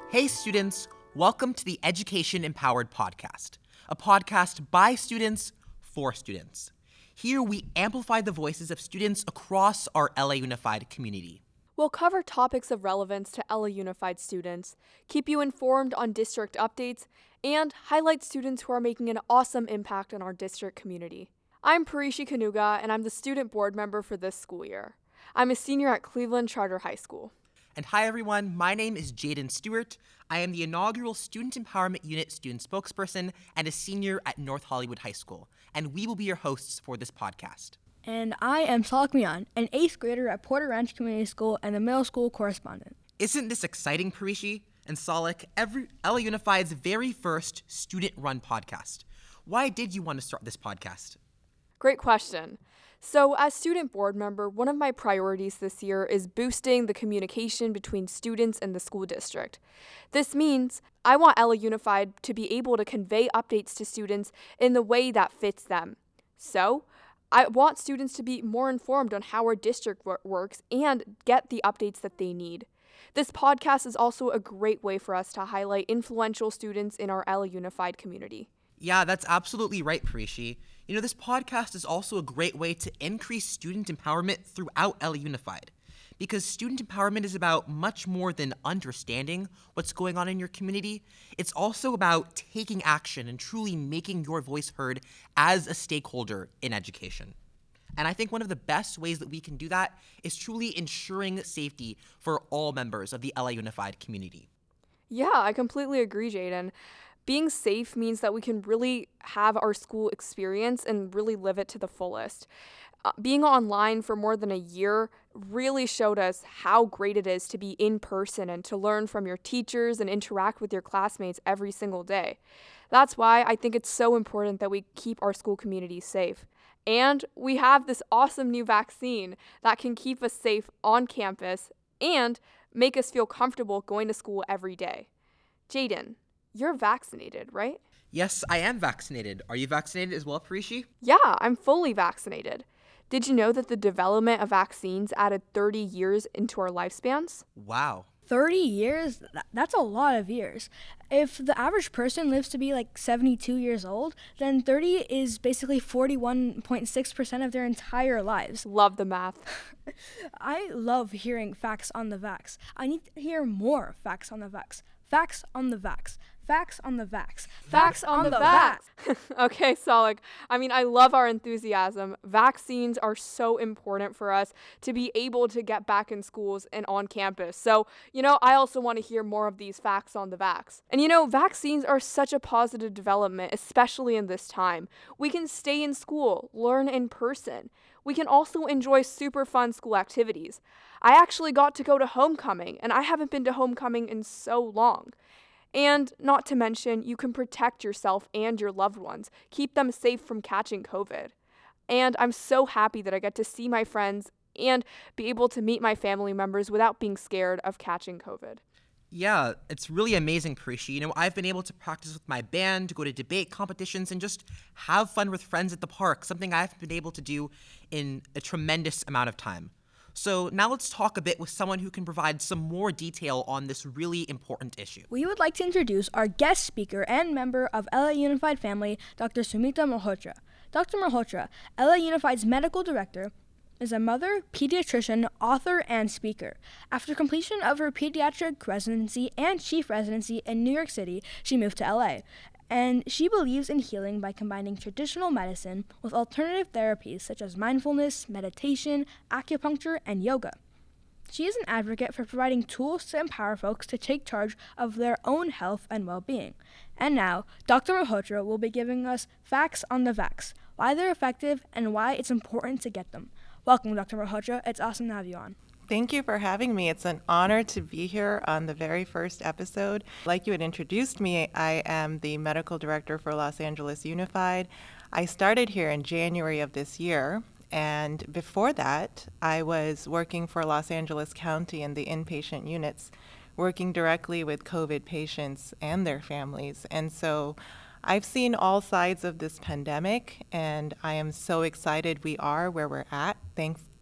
Hey students, welcome to the Education Empowered Podcast, a podcast by students for students. Here we amplify the voices of students across our LA Unified community. We'll cover topics of relevance to LA Unified students, keep you informed on district updates, and highlight students who are making an awesome impact on our district community. I'm Parishi Kanuga, and I'm the student board member for this school year. I'm a senior at Cleveland Charter High School. And hi everyone, my name is Jaden Stewart. I am the inaugural Student Empowerment Unit student spokesperson and a senior at North Hollywood High School, and we will be your hosts for this podcast. And I am Salak Mian, an 8th grader at Porter Ranch Community School and a middle school correspondent. Isn't this exciting, Parishi and Salak? LA Unified's very first student-run podcast. Why did you want to start this podcast? Great question. So, as student board member, one of my priorities this year is boosting the communication between students and the school district. This means I want LA Unified to be able to convey updates to students in the way that fits them. So, I want students to be more informed on how our district works and get the updates that they need. This podcast is also a great way for us to highlight influential students in our LA Unified community. Yeah, that's absolutely right, Parishi. This podcast is also a great way to increase student empowerment throughout LA Unified, because student empowerment is about much more than understanding what's going on in your community. It's also about taking action and truly making your voice heard as a stakeholder in education. And I think one of the best ways that we can do that is truly ensuring safety for all members of the LA Unified community. Yeah, I completely agree, Jaden. Being safe means that we can really have our school experience and really live it to the fullest. Being online for more than a year really showed us how great it is to be in person and to learn from your teachers and interact with your classmates every single day. That's why I think it's so important that we keep our school community safe. And we have this awesome new vaccine that can keep us safe on campus and make us feel comfortable going to school every day. Jaden, you're vaccinated, right? Yes, I am vaccinated. Are you vaccinated as well, Parishi? Yeah, I'm fully vaccinated. Did you know that the development of vaccines added 30 years into our lifespans? Wow. 30 years? That's a lot of years. If the average person lives to be like 72 years old, then 30 is basically 41.6% of their entire lives. Love the math. I love hearing facts on the vax. I need to hear more facts on the vax. Facts on the vax. Facts on the vax. Facts on the vax. Okay, Salak. I love our enthusiasm. Vaccines are so important for us to be able to get back in schools and on campus. So, I also want to hear more of these facts on the vax. And vaccines are such a positive development, especially in this time. We can stay in school, learn in person. We can also enjoy super fun school activities. I actually got to go to homecoming, and I haven't been to homecoming in so long. And not to mention, you can protect yourself and your loved ones, keep them safe from catching COVID. And I'm so happy that I get to see my friends and be able to meet my family members without being scared of catching COVID. Yeah, it's really amazing, Parishi. I've been able to practice with my band, go to debate competitions, and just have fun with friends at the park, something I haven't been able to do in a tremendous amount of time. So now let's talk a bit with someone who can provide some more detail on this really important issue. We would like to introduce our guest speaker and member of LA Unified family, Dr. Sumita Malhotra. Dr. Malhotra, LA Unified's medical director, is a mother, pediatrician, author, and speaker. After completion of her pediatric residency and chief residency in New York City, she moved to LA. And she believes in healing by combining traditional medicine with alternative therapies such as mindfulness, meditation, acupuncture, and yoga. She is an advocate for providing tools to empower folks to take charge of their own health and well-being. And now, Dr. Malhotra will be giving us facts on the vax, why they're effective, and why it's important to get them. Welcome, Dr. Malhotra. It's awesome to have you on. Thank you for having me. It's an honor to be here on the very first episode. Like you had introduced me, I am the medical director for Los Angeles Unified. I started here in January of this year, and before that, I was working for Los Angeles County in the inpatient units, working directly with COVID patients and their families. And so I've seen all sides of this pandemic, and I am so excited we are where we're at, thanks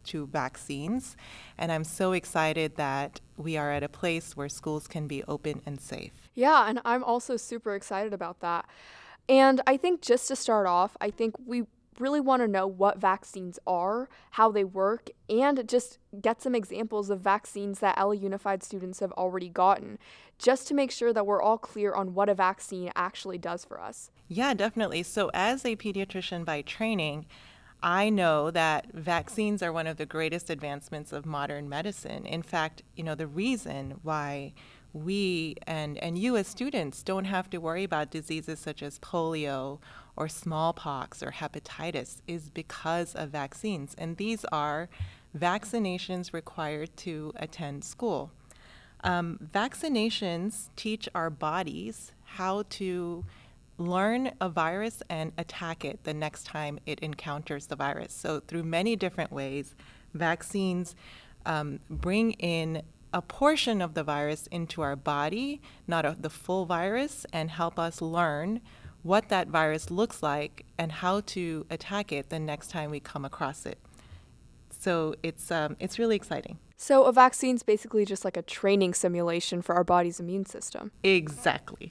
to vaccines. And I'm so excited that we are at a place where schools can be open and safe. Yeah, and I'm also super excited about that. And I think just to start off, I think we really want to know what vaccines are, how they work, and just get some examples of vaccines that LA Unified students have already gotten, just to make sure that we're all clear on what a vaccine actually does for us. Yeah, definitely. So as a pediatrician by training, I know that vaccines are one of the greatest advancements of modern medicine. In fact, the reason why we and you as students don't have to worry about diseases such as polio or smallpox or hepatitis is because of vaccines. And these are vaccinations required to attend school. Vaccinations teach our bodies how to learn a virus and attack it the next time it encounters the virus. So through many different ways, vaccines bring in a portion of the virus into our body, not the full virus, and help us learn what that virus looks like and how to attack it the next time we come across it. So it's really exciting. So a vaccine's basically just like a training simulation for our body's immune system. Exactly.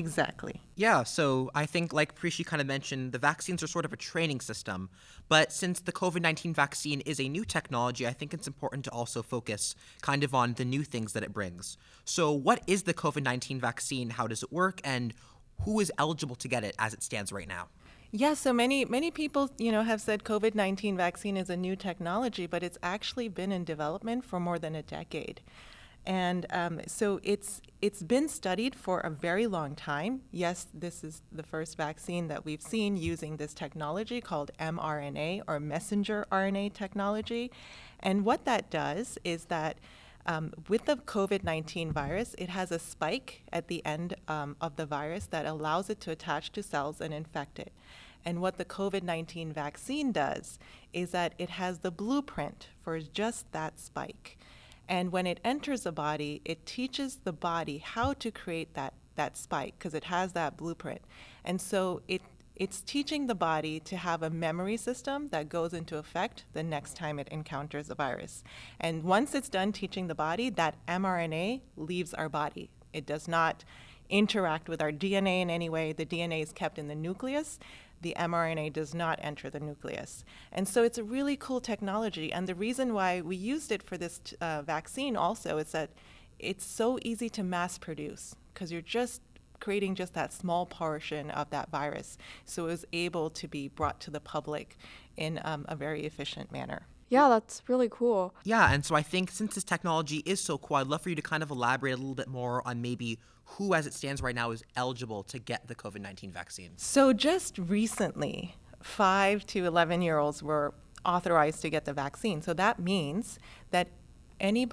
Yeah, so I think, like Preeshi kind of mentioned, the vaccines are sort of a training system. But since the COVID-19 vaccine is a new technology, I think it's important to also focus kind of on the new things that it brings. So what is the COVID-19 vaccine? How does it work? And who is eligible to get it as it stands right now? Yeah, so many people, have said COVID-19 vaccine is a new technology, but it's actually been in development for more than a decade. And so it's been studied for a very long time. Yes, this is the first vaccine that we've seen using this technology called mRNA or messenger RNA technology. And what that does is that with the COVID-19 virus, it has a spike at the end of the virus that allows it to attach to cells and infect it. And what the COVID-19 vaccine does is that it has the blueprint for just that spike. And when it enters the body, it teaches the body how to create that spike because it has that blueprint. And so it's teaching the body to have a memory system that goes into effect the next time it encounters a virus. And once it's done teaching the body, that mRNA leaves our body. It does not interact with our DNA in any way. The DNA is kept in the nucleus. The mRNA does not enter the nucleus. And so it's a really cool technology. And the reason why we used it for this vaccine also is that it's so easy to mass produce because you're just creating just that small portion of that virus. So it was able to be brought to the public in a very efficient manner. Yeah, that's really cool. Yeah, and so I think since this technology is so cool, I'd love for you to kind of elaborate a little bit more on maybe who, as it stands right now, is eligible to get the COVID-19 vaccine. So just recently, 5 to 11-year-olds were authorized to get the vaccine. So that means that any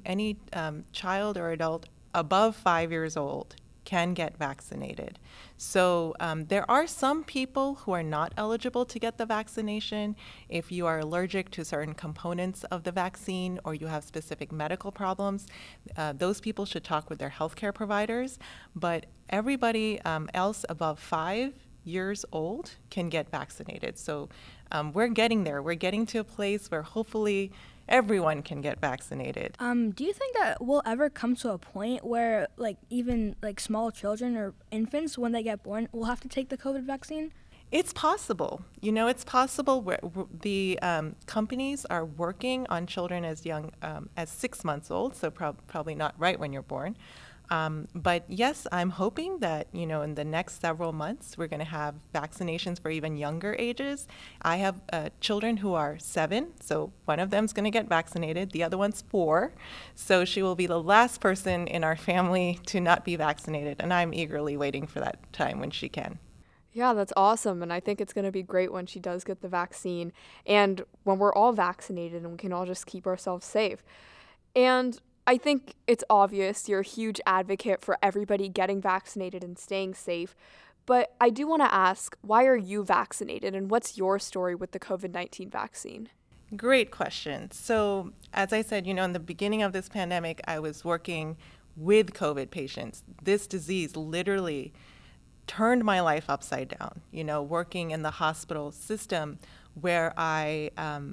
child or adult above 5 years old can get vaccinated. So there are some people who are not eligible to get the vaccination. If you are allergic to certain components of the vaccine or you have specific medical problems, those people should talk with their healthcare providers. But everybody else above 5 years old can get vaccinated. So we're getting there. We're getting to a place where hopefully everyone can get vaccinated. Do you think that we'll ever come to a point where, even small children or infants, when they get born, will have to take the COVID vaccine? It's possible. It's possible. The companies are working on children as young as 6 months old, so probably not right when you're born. But yes, I'm hoping that, in the next several months, we're going to have vaccinations for even younger ages. I have children who are 7, so one of them's going to get vaccinated. The other one's 4, so she will be the last person in our family to not be vaccinated, and I'm eagerly waiting for that time when she can. Yeah, that's awesome. And I think it's going to be great when she does get the vaccine and when we're all vaccinated and we can all just keep ourselves safe. And I think it's obvious you're a huge advocate for everybody getting vaccinated and staying safe. But I do want to ask, why are you vaccinated and what's your story with the COVID-19 vaccine? Great question. So as I said, in the beginning of this pandemic, I was working with COVID patients. This disease literally turned my life upside down, working in the hospital system where I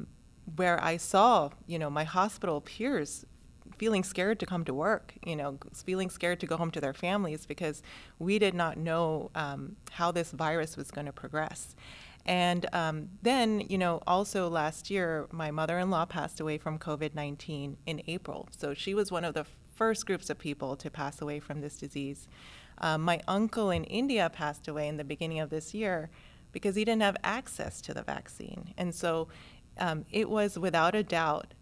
where I saw, my hospital peers feeling scared to come to work, feeling scared to go home to their families because we did not know how this virus was going to progress. And then, also last year, my mother-in-law passed away from COVID-19 in April. So she was one of the first groups of people to pass away from this disease. My uncle in India passed away in the beginning of this year because he didn't have access to the vaccine. And so it was without a doubt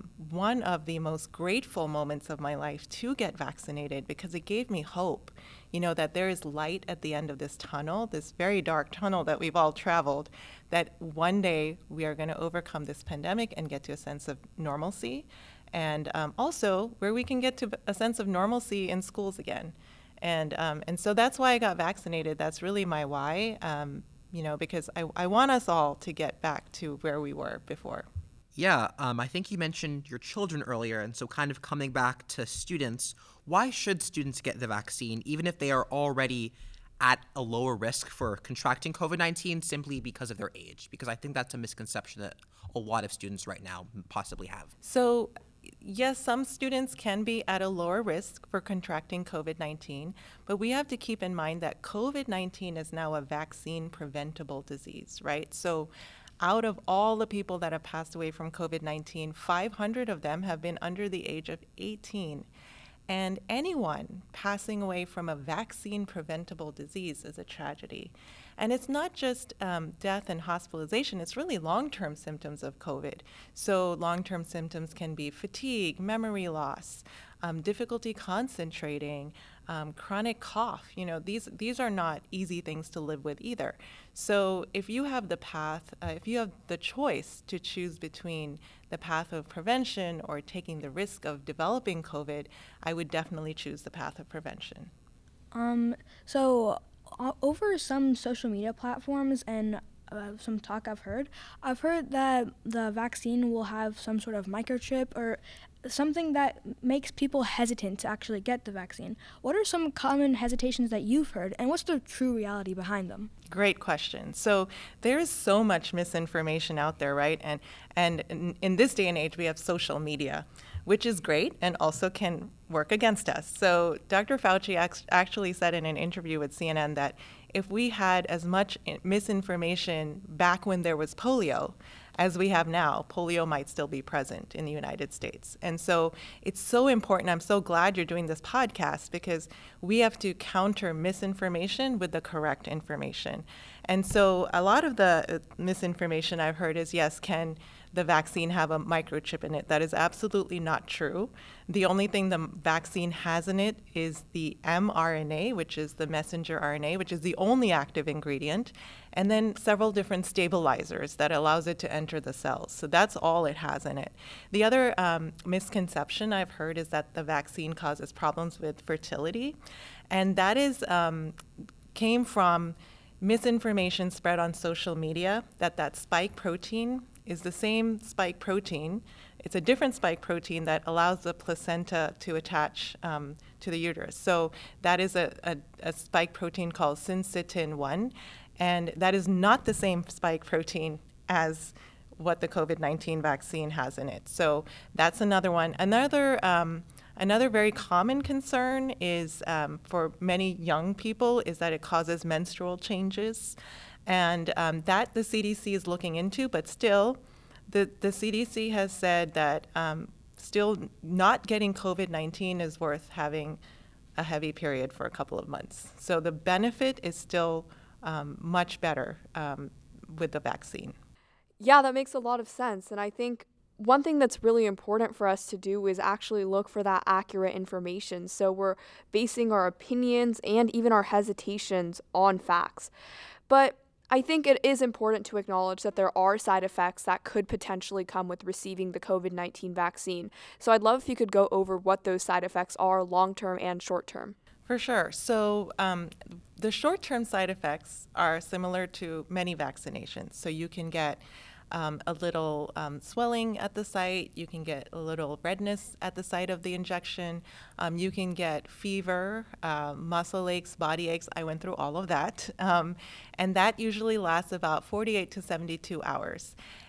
one of the most grateful moments of my life to get vaccinated because it gave me hope, that there is light at the end of this tunnel, this very dark tunnel that we've all traveled, that one day we are going to overcome this pandemic and get to a sense of normalcy. And also where we can get to a sense of normalcy in schools again. And so that's why I got vaccinated. That's really my why. Because I want us all to get back to where we were before. Yeah, I think you mentioned your children earlier, and so kind of coming back to students, why should students get the vaccine, even if they are already at a lower risk for contracting COVID-19 simply because of their age? Because I think that's a misconception that a lot of students right now possibly have. So yes, some students can be at a lower risk for contracting COVID-19, but we have to keep in mind that COVID-19 is now a vaccine preventable disease, right? So out of all the people that have passed away from COVID-19, 500 of them have been under the age of 18. And anyone passing away from a vaccine preventable disease is a tragedy. And it's not just death and hospitalization, it's really long-term symptoms of COVID. So long-term symptoms can be fatigue, memory loss, difficulty concentrating, chronic cough. These are not easy things to live with either. So if you have if you have the choice to choose between the path of prevention or taking the risk of developing COVID, I would definitely choose the path of prevention. Over some social media platforms and some talk I've heard that the vaccine will have some sort of microchip or something that makes people hesitant to actually get the vaccine. What are some common hesitations that you've heard, and what's the true reality behind them? Great question. So there is so much misinformation out there, right? And in this day and age, we have social media, which is great and also can work against us. So Dr. Fauci actually said in an interview with CNN that if we had as much misinformation back when there was polio as we have now, polio might still be present in the United States. And so it's so important. I'm so glad you're doing this podcast because we have to counter misinformation with the correct information. And so a lot of the misinformation I've heard is, yes, can the vaccine have a microchip in it? That is absolutely not true. The only thing the vaccine has in it is the mRNA, which is the messenger RNA, which is the only active ingredient, and then several different stabilizers that allows it to enter the cells. So that's all it has in it. The other misconception I've heard is that the vaccine causes problems with fertility, and that is came from misinformation spread on social media that spike protein is the same spike protein. It's a different spike protein that allows the placenta to attach to the uterus. So that is a spike protein called syncytin-1, and that is not the same spike protein as what the COVID-19 vaccine has in it. So that's another one. Another very common concern is for many young people is that it causes menstrual changes. And that the CDC is looking into, but still, the CDC has said that still not getting COVID-19 is worth having a heavy period for a couple of months. So the benefit is still much better with the vaccine. Yeah, that makes a lot of sense. And I think one thing that's really important for us to do is actually look for that accurate information. So we're basing our opinions and even our hesitations on facts. But I think it is important to acknowledge that there are side effects that could potentially come with receiving the COVID-19 vaccine. So I'd love if you could go over what those side effects are long-term and short-term. For sure. So the short-term side effects are similar to many vaccinations. So you can get a little swelling at the site. You can get a little redness at the site of the injection. You can get fever, muscle aches, body aches. I went through all of that. And that usually lasts about 48 to 72 hours.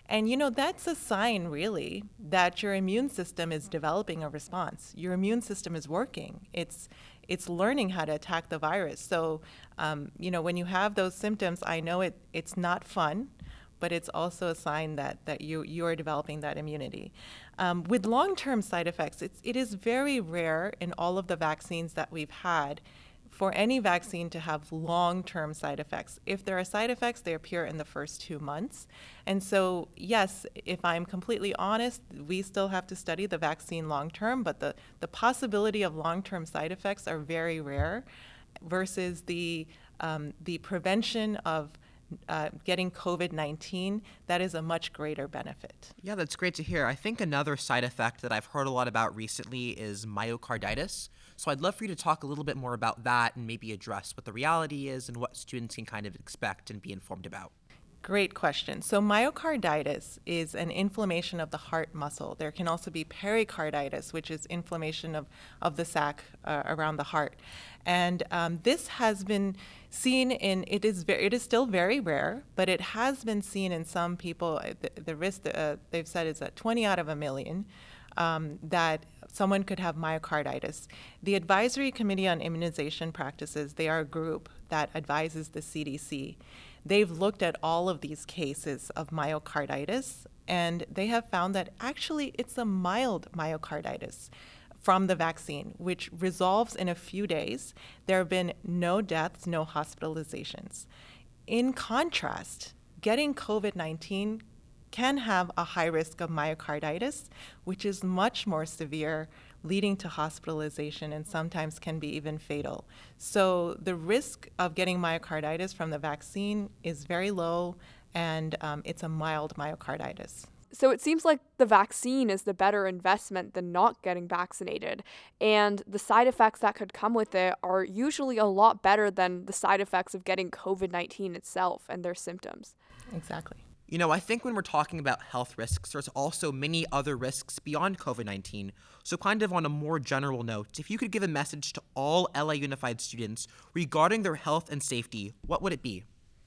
And that's a sign really that your immune system is developing a response. Your immune system is working. It's learning how to attack the virus. So, when you have those symptoms, I know it's not fun, but it's also a sign that you are developing that immunity. With long-term side effects, it is very rare in all of the vaccines that we've had for any vaccine to have long-term side effects. If there are side effects, they appear in the first 2 months. And so, yes, if I'm completely honest, we still have to study the vaccine long-term, but the possibility of long-term side effects are very rare versus the prevention of getting COVID-19, that is a much greater benefit. Yeah, that's great to hear. I think another side effect that I've heard a lot about recently is myocarditis. So I'd love for you to talk a little bit more about that and maybe address what the reality is and what students can kind of expect and be informed about. Great question. So myocarditis is an inflammation of the heart muscle. There can also be pericarditis, which is inflammation of the sac around the heart. And this has been seen it is still very rare, but it has been seen in some people. The risk they've said is that 20 out of a million that someone could have myocarditis. The Advisory Committee on Immunization Practices, they are a group that advises the CDC. They've looked at all of these cases of myocarditis, and they have found that actually it's a mild myocarditis from the vaccine, which resolves in a few days. There have been no deaths, no hospitalizations. In contrast, getting COVID-19 can have a high risk of myocarditis, which is much more severe, leading to hospitalization and sometimes can be even fatal. So the risk of getting myocarditis from the vaccine is very low, and it's a mild myocarditis. So it seems like the vaccine is the better investment than not getting vaccinated. And the side effects that could come with it are usually a lot better than the side effects of getting COVID-19 itself and their symptoms. Exactly. I think when we're talking about health risks, there's also many other risks beyond COVID-19. So kind of on a more general note, if you could give a message to all LA Unified students regarding their health and safety, what would it be?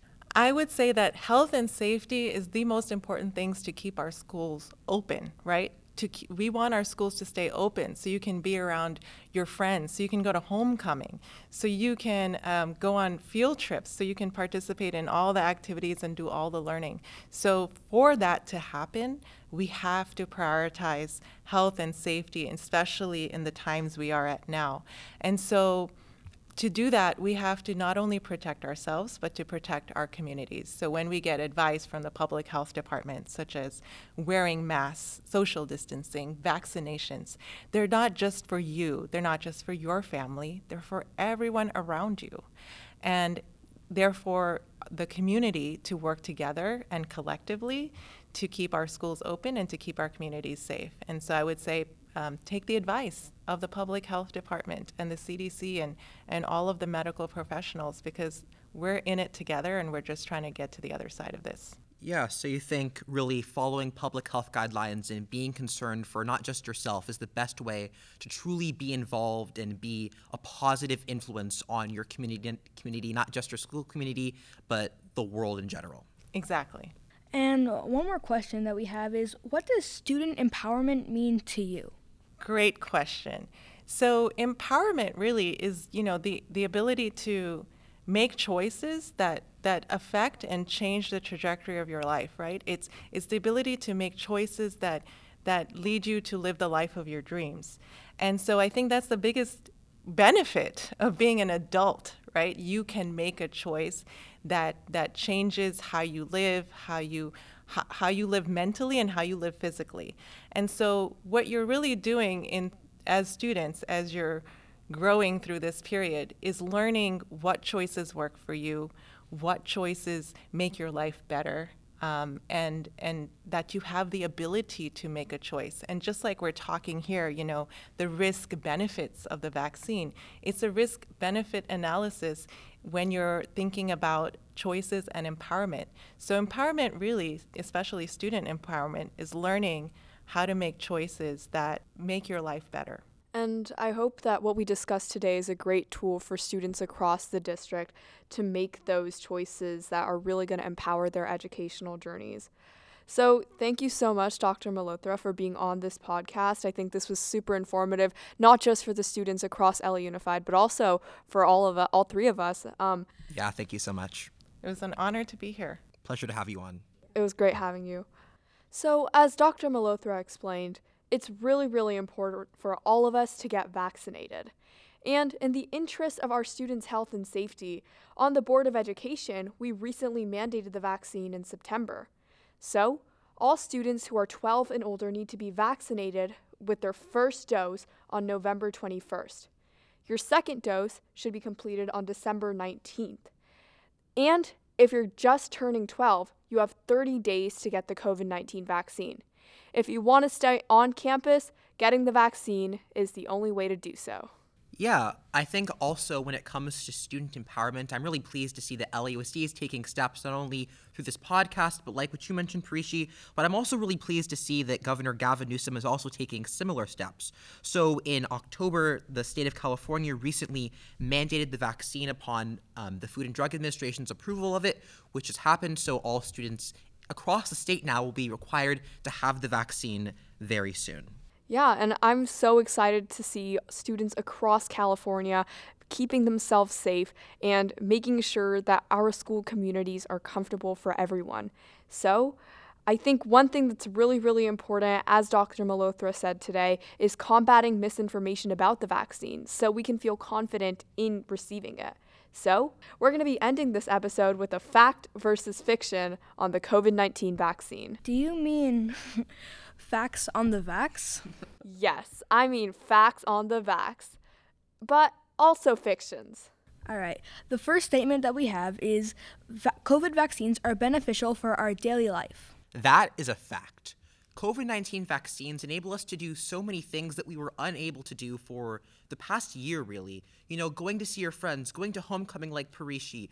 I would say that health and safety is the most important things to keep our schools open, right? We want our schools to stay open so you can be around your friends, so you can go to homecoming, so you can go on field trips, so you can participate in all the activities and do all the learning. So for that to happen, we have to prioritize health and safety, especially in the times we are at now. And so to do that, we have to not only protect ourselves, but to protect our communities. So when we get advice from the public health department, such as wearing masks, social distancing, vaccinations, they're not just for you, they're not just for your family, they're for everyone around you. And therefore, the community to work together and collectively to keep our schools open and to keep our communities safe. And so I would say, take the advice of the public health department and the CDC and all of the medical professionals, because we're in it together and we're just trying to get to the other side of this. Yeah, so you think really following public health guidelines and being concerned for not just yourself is the best way to truly be involved and be a positive influence on your community, not just your school community, but the world in general. Exactly. And one more question that we have is, what does student empowerment mean to you? Great question. So empowerment really is, the ability to make choices that affect and change the trajectory of your life, right? It's the ability to make choices that lead you to live the life of your dreams. And so I think that's the biggest benefit of being an adult, right? You can make a choice that changes how you live, how you live mentally and how you live physically. And so what you're really doing as students, as you're growing through this period, is learning what choices work for you, what choices make your life better, and that you have the ability to make a choice. And just like we're talking here, the risk benefits of the vaccine, it's a risk benefit analysis when you're thinking about choices and empowerment. So empowerment really, especially student empowerment, is learning how to make choices that make your life better. And I hope that what we discussed today is a great tool for students across the district to make those choices that are really going to empower their educational journeys. So thank you so much, Dr. Malhotra, for being on this podcast. I think this was super informative, not just for the students across LA Unified, but also for all three of us. Yeah, thank you so much. It was an honor to be here. Pleasure to have you on. It was great having you. So as Dr. Malhotra explained, it's really, really important for all of us to get vaccinated. And in the interest of our students' health and safety, on the Board of Education, we recently mandated the vaccine in September. So, all students who are 12 and older need to be vaccinated with their first dose on November 21st. Your second dose should be completed on December 19th. And if you're just turning 12, you have 30 days to get the COVID-19 vaccine. If you want to stay on campus, getting the vaccine is the only way to do so. Yeah, I think also when it comes to student empowerment, I'm really pleased to see that LAUSD is taking steps not only through this podcast, but like what you mentioned, Parishi, but I'm also really pleased to see that Governor Gavin Newsom is also taking similar steps. So in October, the state of California recently mandated the vaccine upon the Food and Drug Administration's approval of it, which has happened, so all students across the state now will be required to have the vaccine very soon. Yeah, and I'm so excited to see students across California keeping themselves safe and making sure that our school communities are comfortable for everyone. So, I think one thing that's really, really important, as Dr. Malhotra said today, is combating misinformation about the vaccine so we can feel confident in receiving it. So, we're going to be ending this episode with a fact versus fiction on the COVID-19 vaccine. Do you mean facts on the vax? Yes, I mean facts on the vax, but also fictions. All right. The first statement that we have is COVID vaccines are beneficial for our daily life. That is a fact. COVID-19 vaccines enable us to do so many things that we were unable to do for the past year, really. You know, going to see your friends, going to homecoming like Parishi,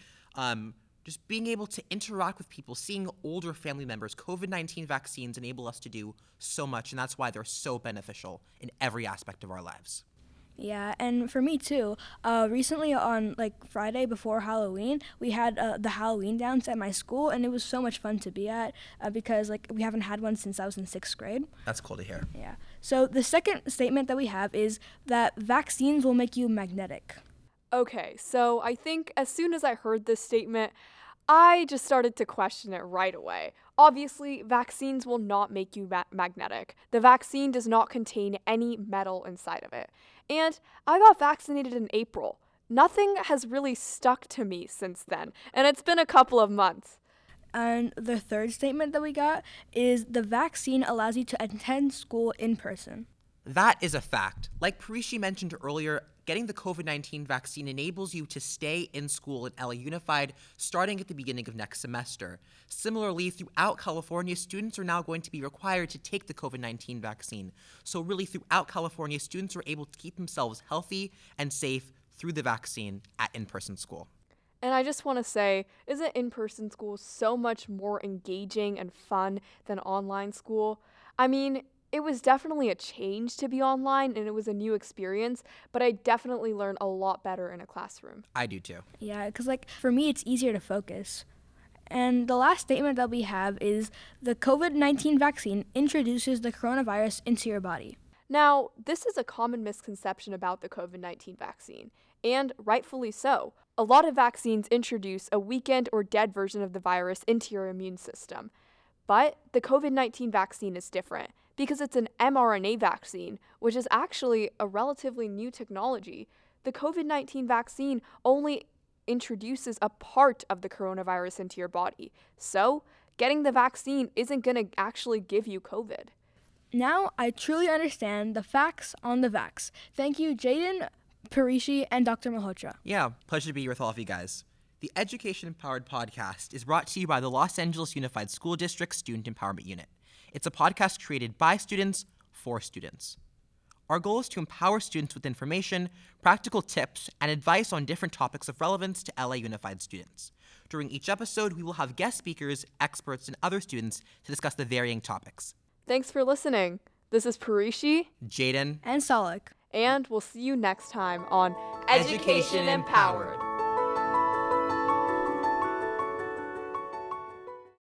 just being able to interact with people, seeing older family members. COVID-19 vaccines enable us to do so much, and that's why they're so beneficial in every aspect of our lives. Yeah, and for me too. Recently on Friday before Halloween, we had the Halloween dance at my school, and it was so much fun to be at because we haven't had one since I was in 6th grade. That's cool to hear. Yeah. So the second statement that we have is that vaccines will make you magnetic. Okay, so I think as soon as I heard this statement, I just started to question it right away. Obviously, vaccines will not make you magnetic. The vaccine does not contain any metal inside of it. And I got vaccinated in April. Nothing has really stuck to me since then, and it's been a couple of months. And the third statement that we got is the vaccine allows you to attend school in person. That is a fact. Like Parishi mentioned earlier, getting the COVID-19 vaccine enables you to stay in school at LA Unified starting at the beginning of next semester. Similarly, throughout California, students are now going to be required to take the COVID-19 vaccine. So really, throughout California, students are able to keep themselves healthy and safe through the vaccine at in-person school. And I just want to say, isn't in-person school so much more engaging and fun than online school? I mean, it was definitely a change to be online, and it was a new experience, but I definitely learned a lot better in a classroom. I do too. Yeah, because for me, it's easier to focus. And the last statement that we have is the COVID-19 vaccine introduces the coronavirus into your body. Now, this is a common misconception about the COVID-19 vaccine, and rightfully so. A lot of vaccines introduce a weakened or dead version of the virus into your immune system. But the COVID-19 vaccine is different because it's an mRNA vaccine, which is actually a relatively new technology. The COVID-19 vaccine only introduces a part of the coronavirus into your body. So, getting the vaccine isn't going to actually give you COVID. Now I truly understand the facts on the vax. Thank you, Jaden, Parishi, and Dr. Malhotra. Yeah, pleasure to be here with all of you guys. The Education Empowered podcast is brought to you by the Los Angeles Unified School District Student Empowerment Unit. It's a podcast created by students for students. Our goal is to empower students with information, practical tips, and advice on different topics of relevance to LA Unified students. During each episode, we will have guest speakers, experts, and other students to discuss the varying topics. Thanks for listening. This is Parishi, Jaden, And Salik. and we'll see you next time on Education Empowered.